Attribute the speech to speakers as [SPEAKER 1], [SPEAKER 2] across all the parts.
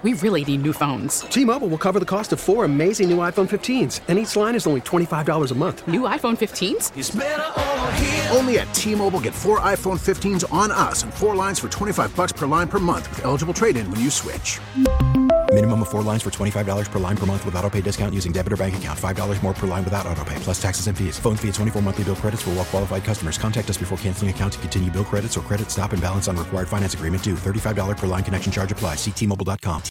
[SPEAKER 1] We really need new phones.
[SPEAKER 2] T-Mobile will cover the cost of 4 amazing new iPhone 15s, and each line is only $25 a month.
[SPEAKER 1] New iPhone 15s?
[SPEAKER 3] It's better over here.
[SPEAKER 4] Only at T-Mobile, get 4 iPhone 15s on us and 4 lines for $25 per line per month with eligible trade-in when you switch.
[SPEAKER 5] Minimum of 4 lines for $25 per line per month with autopay discount using debit or bank account. $5 more per line without autopay, plus taxes and fees. Phone fee at 24 monthly bill credits for well-qualified customers. Contact us before canceling account to continue bill credits or credit stop and balance on required finance agreement due. $35 per line connection charge applies. See T-Mobile.com.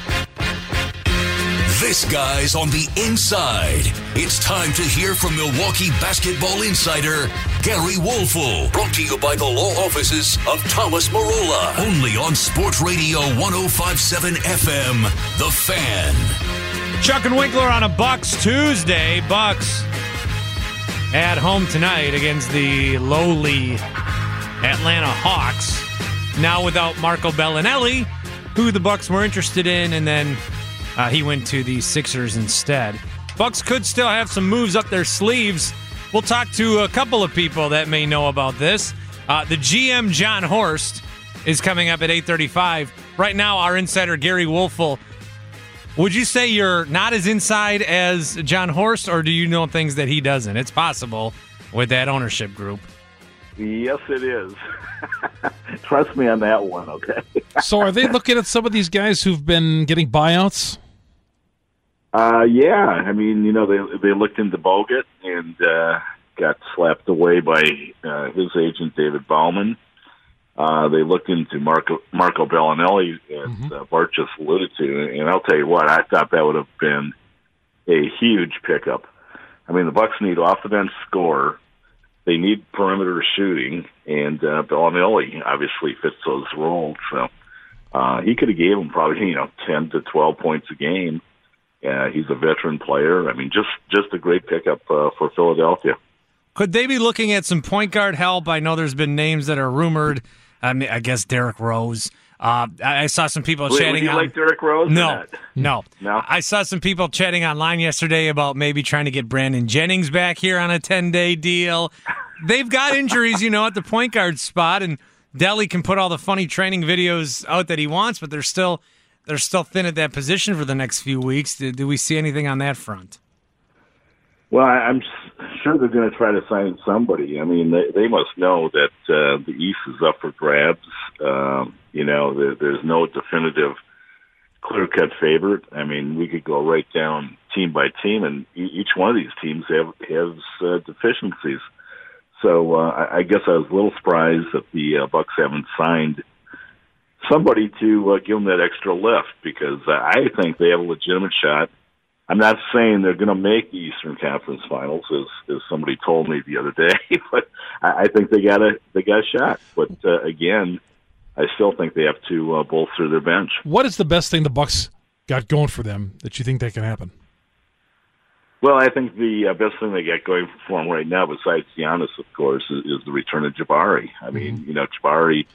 [SPEAKER 6] This guy's on the inside. It's time to hear from Milwaukee basketball insider Gary Woelfel. Brought to you by the law offices of Thomas Marola. Only on Sports Radio 105.7 FM, The Fan.
[SPEAKER 7] Chuck and Winkler on a Bucks Tuesday. Bucks at home tonight against the lowly Atlanta Hawks. Now without Marco Bellinelli, who the Bucks were interested in, and then he went to the Sixers instead. Bucks could still have some moves up their sleeves. We'll talk to a couple of people that may know about this. The GM, John Horst, is coming up at 8:35. Right now, our insider, Gary Woelfel. Would you say you're not as inside as John Horst, or do you know things that he doesn't? It's possible with that ownership group.
[SPEAKER 8] Yes, it is. Trust me on that one, okay?
[SPEAKER 9] So are they looking at some of these guys who've been getting buyouts?
[SPEAKER 8] Yeah. I mean, you know, they looked into Bogut and got slapped away by his agent, David Bauman. They looked into Marco Bellinelli, as Bart just alluded to. And I'll tell you what, I thought that would have been a huge pickup. I mean, the Bucks need off-the-bench scorer. They need perimeter shooting, and Bellinelli obviously fits those roles. So he could have gave him probably 10 to 12 points a game. He's a veteran player. I mean, just a great pickup for Philadelphia.
[SPEAKER 7] Could they be looking at some point guard help? I know there's been names that are rumored. I mean, I guess Derrick Rose. I saw some people chatting.
[SPEAKER 8] Would you like Derrick Rose?
[SPEAKER 7] No. I saw some people chatting online yesterday about maybe trying to get Brandon Jennings back here on a 10-day deal. They've got injuries, at the point guard spot, and Delly can put all the funny training videos out that he wants, but they're still thin at that position for the next few weeks. Do we see anything on that front?
[SPEAKER 8] Well, I'm sure they're going to try to sign somebody. I mean, they must know that the East is up for grabs. There's no definitive clear-cut favorite. I mean, we could go right down team by team, and each one of these teams has deficiencies. So I guess I was a little surprised that the Bucks haven't signed somebody to give them that extra lift, because I think they have a legitimate shot. I'm not saying they're going to make the Eastern Conference Finals, as somebody told me the other day, but I think they got a shot. But again, I still think they have to bolster their bench.
[SPEAKER 9] What is the best thing the Bucks got going for them that you think that can happen?
[SPEAKER 8] Well, I think the best thing they got going for them right now, besides Giannis, of course, is the return of Jabari. I mean, Jabari,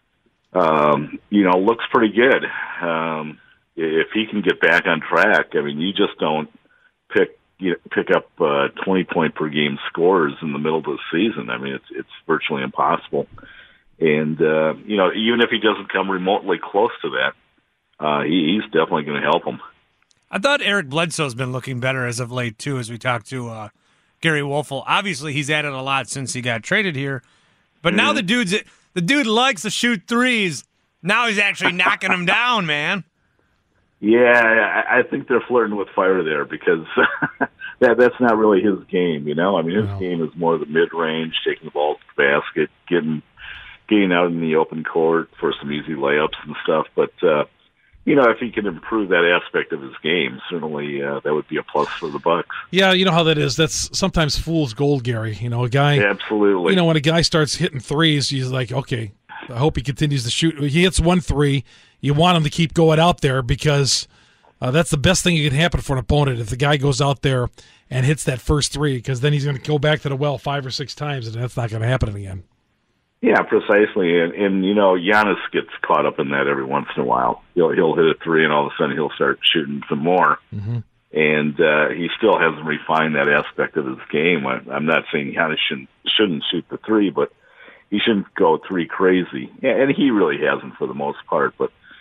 [SPEAKER 8] looks pretty good. If he can get back on track, I mean, you just don't pick up 20-point per game scores in the middle of the season. I mean, it's virtually impossible. And even if he doesn't come remotely close to that, he's definitely going to help him.
[SPEAKER 7] I thought Eric Bledsoe's been looking better as of late, too, as we talked to Gary Woelfel. Obviously, he's added a lot since he got traded here. But now the dude likes to shoot threes. Now he's actually knocking them down, man.
[SPEAKER 8] Yeah, I think they're flirting with fire there, because that's not really his game, I mean, his game is more the mid-range, taking the ball to the basket, getting out in the open court for some easy layups and stuff. But, if he can improve that aspect of his game, certainly that would be a plus for the Bucks.
[SPEAKER 9] Yeah, you know how that is. That's sometimes fool's gold, Gary. A guy.
[SPEAKER 8] Absolutely.
[SPEAKER 9] When a guy starts hitting threes, he's like, okay, I hope he continues to shoot. He hits 1 3. You want him to keep going out there, because that's the best thing that can happen for an opponent if the guy goes out there and hits that first 3, because then he's going to go back to the well 5 or 6 times, and that's not going to happen again.
[SPEAKER 8] Yeah, precisely. And Giannis gets caught up in that every once in a while. He'll hit a 3, and all of a sudden he'll start shooting some more. Mm-hmm. And he still hasn't refined that aspect of his game. I'm not saying Giannis shouldn't shoot the 3, but he shouldn't go 3 crazy. And he really hasn't for the most part. But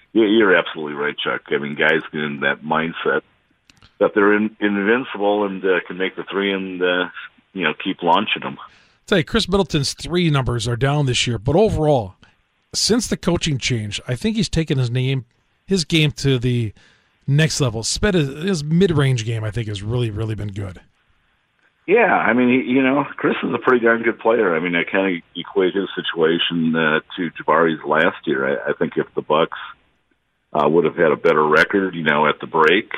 [SPEAKER 8] You're absolutely right, Chuck. I mean, guys get in that mindset that they're invincible and can make the three and keep launching them.
[SPEAKER 9] Tell you, Chris Middleton's 3 numbers are down this year, but overall, since the coaching change, I think he's taken his game to the next level. His mid-range game, I think, has really, really been good.
[SPEAKER 8] Yeah, I mean, Chris is a pretty darn good player. I mean, I kind of equate his situation to Jabari's last year. I think if the Bucks would have had a better record, at the break,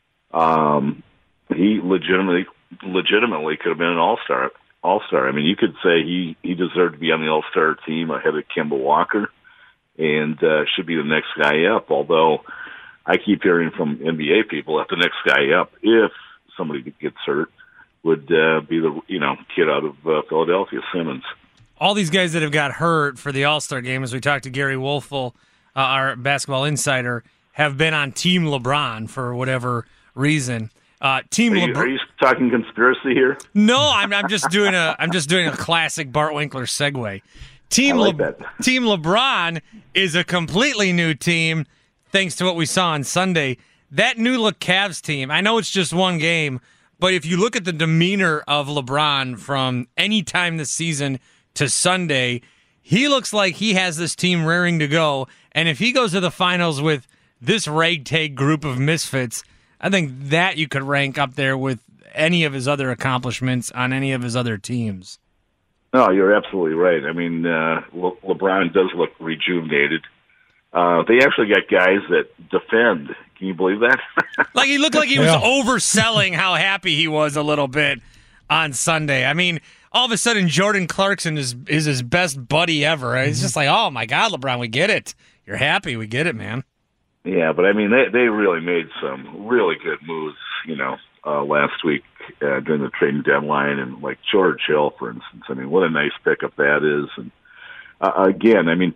[SPEAKER 8] he legitimately could have been an all-star. I mean, you could say he deserved to be on the all-star team ahead of Kemba Walker and should be the next guy up, although I keep hearing from NBA people that the next guy up, if somebody gets hurt, would be the kid out of Philadelphia, Simmons.
[SPEAKER 7] All these guys that have got hurt for the All-Star game, as we talked to Gary Wolfel, our basketball insider, have been on Team LeBron for whatever reason. Are you
[SPEAKER 8] talking conspiracy here?
[SPEAKER 7] No, I'm just doing a classic Bart Winkler segue. Team LeBron is a completely new team, thanks to what we saw on Sunday. That new look Cavs team, I know it's just one game, but if you look at the demeanor of LeBron from any time this season to Sunday, he looks like he has this team raring to go. And if he goes to the finals with this ragtag group of misfits, I think that you could rank up there with any of his other accomplishments on any of his other teams.
[SPEAKER 8] No, you're absolutely right. I mean, LeBron does look rejuvenated. They actually got guys that defend. Can you believe that?
[SPEAKER 7] Like he looked like he was overselling how happy he was a little bit on Sunday. I mean, all of a sudden Jordan Clarkson is his best buddy ever. It's just like, oh my God, LeBron, we get it. You're happy, we get it, man.
[SPEAKER 8] Yeah, but I mean, they really made some really good moves, last week during the trading deadline, and like George Hill, for instance. I mean, what a nice pickup that is. And again, I mean,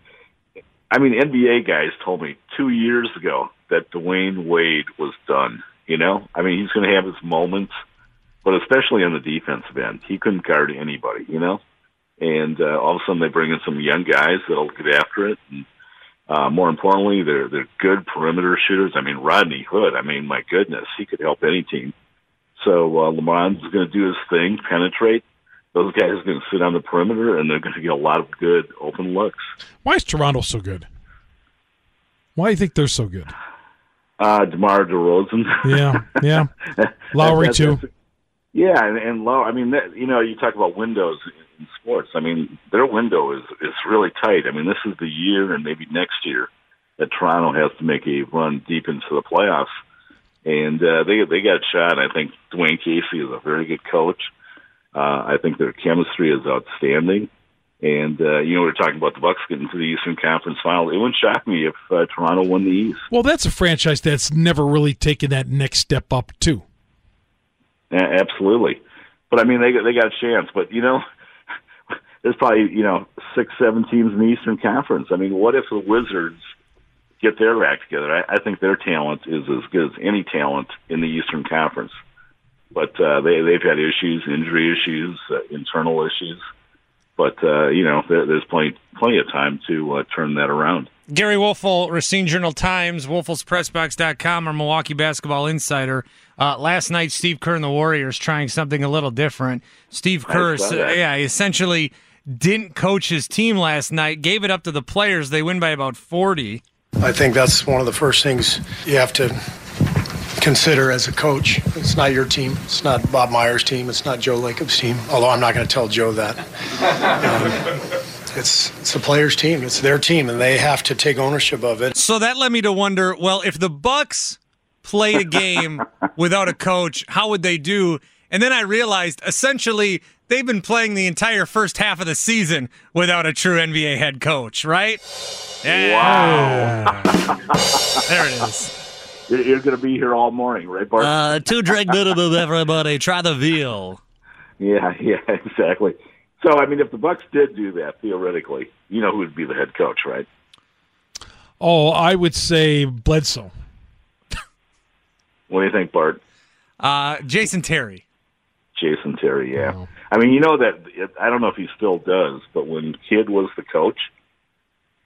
[SPEAKER 8] NBA guys told me 2 years ago that Dwayne Wade was done. I mean, he's going to have his moments, but especially on the defensive end, he couldn't guard anybody. And all of a sudden they bring in some young guys that'll get after it. And more importantly, they're good perimeter shooters. I mean, Rodney Hood, my goodness, he could help any team. So LeBron's going to do his thing, penetrate. Those guys are going to sit on the perimeter, and they're going to get a lot of good open looks.
[SPEAKER 9] Why is Toronto so good? Why do you think they're so good?
[SPEAKER 8] DeMar DeRozan.
[SPEAKER 9] Yeah. Lowry, too.
[SPEAKER 8] Yeah, and Lowry. I mean, you talk about windows in sports. I mean, their window is really tight. I mean, this is the year and maybe next year that Toronto has to make a run deep into the playoffs. And they got a shot. I think Dwayne Casey is a very good coach. I think their chemistry is outstanding. And, we're talking about the Bucks getting to the Eastern Conference Final. It wouldn't shock me if Toronto won the East.
[SPEAKER 9] Well, that's a franchise that's never really taken that next step up, too.
[SPEAKER 8] Yeah, absolutely. But, I mean, they got a chance. But, there's probably, 6-7 teams in the Eastern Conference. I mean, what if the Wizards get their act together? I think their talent is as good as any talent in the Eastern Conference. But they've had issues, injury issues, internal issues. But, there's plenty of time to turn that around.
[SPEAKER 7] Gary Wolfel, Racine Journal-Times, WolfelsPressBox.com, our Milwaukee basketball insider. Last night, Steve Kerr and the Warriors trying something a little different. Steve Kerr, essentially didn't coach his team last night, gave it up to the players. They win by about 40.
[SPEAKER 3] I think that's one of the first things you have to consider as a coach. It's not your team. It's not Bob Myers' team. It's not Joe Lacob's team, although I'm not going to tell Joe that. It's the players' team. It's their team, and they have to take ownership of it.
[SPEAKER 7] So that led me to wonder, well, if the Bucks played a game without a coach, how would they do? And then I realized, essentially, they've been playing the entire first half of the season without a true NBA head coach, right?
[SPEAKER 8] Yeah.
[SPEAKER 7] Wow. There it is.
[SPEAKER 8] You're going to be here all morning, right, Bart?
[SPEAKER 7] 2 drink minimum, everybody. Try the veal.
[SPEAKER 8] Yeah, exactly. So, I mean, if the Bucks did do that, theoretically, you know who would be the head coach, right?
[SPEAKER 9] Oh, I would say Bledsoe.
[SPEAKER 8] What do you think, Bart?
[SPEAKER 7] Jason Terry.
[SPEAKER 8] Jason Terry, yeah. Oh. I mean, that, I don't know if he still does, but when Kidd was the coach,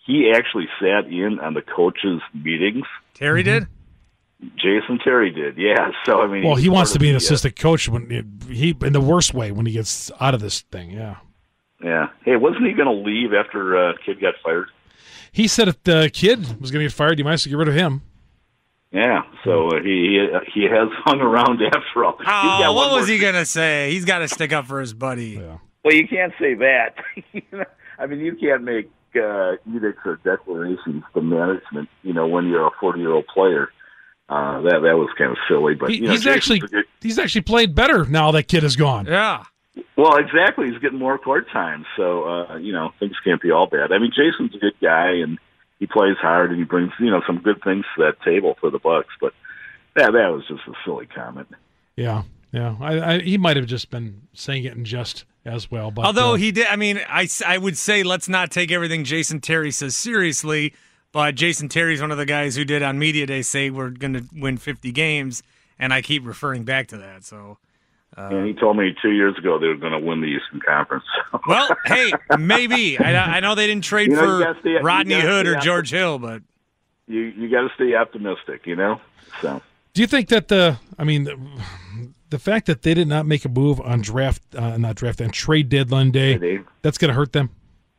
[SPEAKER 8] he actually sat in on the coaches' meetings.
[SPEAKER 7] Terry did?
[SPEAKER 8] Jason Terry did, yeah. So I mean,
[SPEAKER 9] well, he wants to be an assistant coach when he in the worst way when he gets out of this thing. Yeah.
[SPEAKER 8] Yeah. Hey, wasn't he going to leave after Kidd got fired?
[SPEAKER 9] He said if the Kidd was going to get fired, you might as well get rid of him.
[SPEAKER 8] Yeah. So he has hung around after all.
[SPEAKER 7] Oh, what was he going to say? He's got to stick up for his buddy.
[SPEAKER 9] Yeah.
[SPEAKER 8] Well, you can't say that. I mean, you can't make edicts or declarations to management. When you're a 40-year-old player. That was kind of silly, but
[SPEAKER 9] he's actually played better now that Kidd is gone.
[SPEAKER 7] Yeah.
[SPEAKER 8] Well, exactly. He's getting more court time, so things can't be all bad. I mean, Jason's a good guy, and he plays hard, and he brings some good things to that table for the Bucks. But that was just a silly comment.
[SPEAKER 9] Yeah. He might have just been saying it in jest as well. But
[SPEAKER 7] although he did, I mean, I would say let's not take everything Jason Terry says seriously. But Jason Terry's one of the guys who did on Media Day say we're going to win 50 games, and I keep referring back to that. So,
[SPEAKER 8] and he told me 2 years ago they were going to win the Eastern Conference.
[SPEAKER 7] Well, hey, maybe. I know they didn't trade for Rodney Hood or George Hill, but
[SPEAKER 8] you got to stay optimistic, So,
[SPEAKER 9] do you think that the fact that they did not make a move on trade deadline day, that's going to hurt them?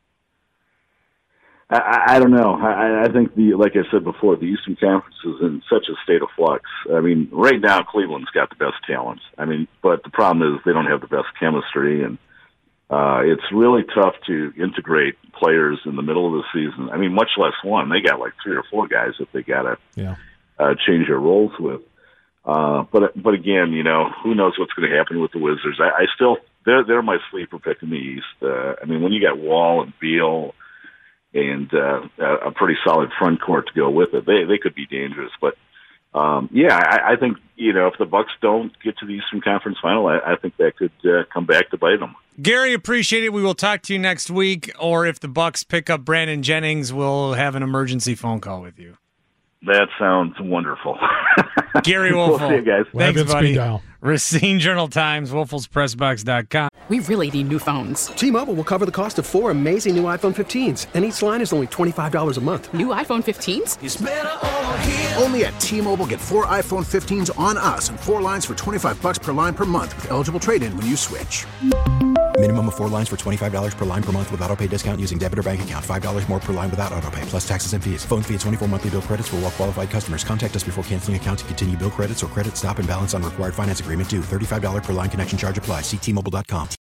[SPEAKER 8] I don't know. I think like I said before, the Eastern Conference is in such a state of flux. I mean, right now Cleveland's got the best talent. I mean, but the problem is they don't have the best chemistry, and it's really tough to integrate players in the middle of the season. I mean, much less one. They got like 3 or 4 guys that they got to change their roles with. But again, who knows what's going to happen with the Wizards? I still they're my sleeper pick in the East. I mean, when you got Wall and Beal and a pretty solid front court to go with it, they could be dangerous. But I think if the Bucks don't get to the Eastern Conference Final, I think that could come back to bite them.
[SPEAKER 7] Gary, appreciate it. We will talk to you next week, or if the Bucks pick up Brandon Jennings, we'll have an emergency phone call with you.
[SPEAKER 8] That sounds wonderful.
[SPEAKER 7] Gary Woelfel.
[SPEAKER 8] We'll see you guys.
[SPEAKER 7] Thanks, buddy. Racine Journal-Times, WoelfelsPressBox.com.
[SPEAKER 1] We really need new phones.
[SPEAKER 2] T-Mobile will cover the cost of 4 amazing new iPhone 15s, and each line is only $25 a month.
[SPEAKER 1] New iPhone 15s?
[SPEAKER 4] It's better over here. Only at T-Mobile, get 4 iPhone 15s on us and 4 lines for $25 per line per month with eligible trade-in when you switch.
[SPEAKER 5] Minimum of 4 lines for $25 per line per month with autopay discount using debit or bank account. $5 more per line without autopay, plus taxes and fees. Phone fee at 24 monthly bill credits for well-qualified customers. Contact us before canceling account to continue bill credits or credit stop and balance on required finance agreement due. $35 per line connection charge applies. See T-Mobile.com.